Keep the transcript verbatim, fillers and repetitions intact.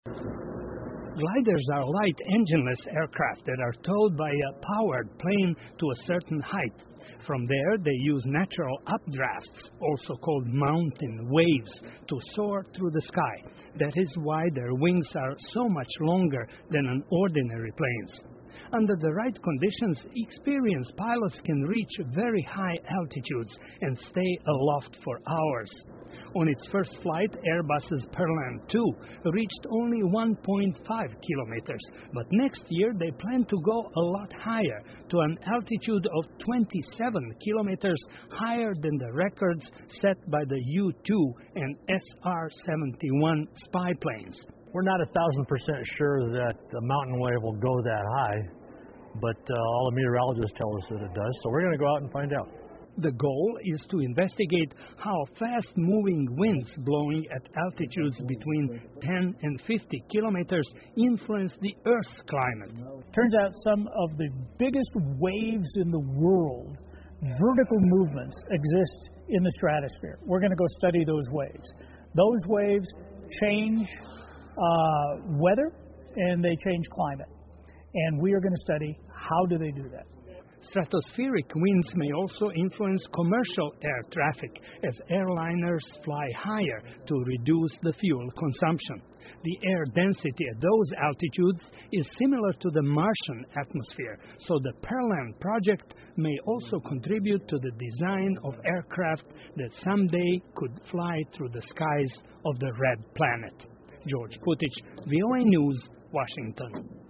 Gliders are light engineless aircraft that are towed by a powered plane to a certain height. From there, they use natural updrafts, also called mountain waves, to soar through the sky. That is why their wings are so much longer than an ordinary plane's. Under the right conditions, experienced pilots can reach very high altitudes and stay aloft for hours. On its first flight, Airbus's Pearland two reached only one point five kilometers, but next year they plan to go a lot higher, to an altitude of twenty-seven kilometers, higher than the records set by the U two and S R seventy-one spy planes. We're not a thousand percent sure that the mountain wave will go that high, but uh, all the meteorologists tell us that it does, so we're going to go out and find out. The goal is to investigate how fast-moving winds blowing at altitudes between ten and fifty kilometers influence the Earth's climate. Turns out some of the biggest waves in the world, vertical movements, exist in the stratosphere. We're going to go study those waves. Those waves change uh, weather and they change climate. And we are going to study how do they do that. Stratospheric winds may also influence commercial air traffic as airliners fly higher to reduce the fuel consumption. The air density at those altitudes is similar to the Martian atmosphere, so the Pearland project may also contribute to the design of aircraft that someday could fly through the skies of the red planet. George Kutich, V O A News, Washington.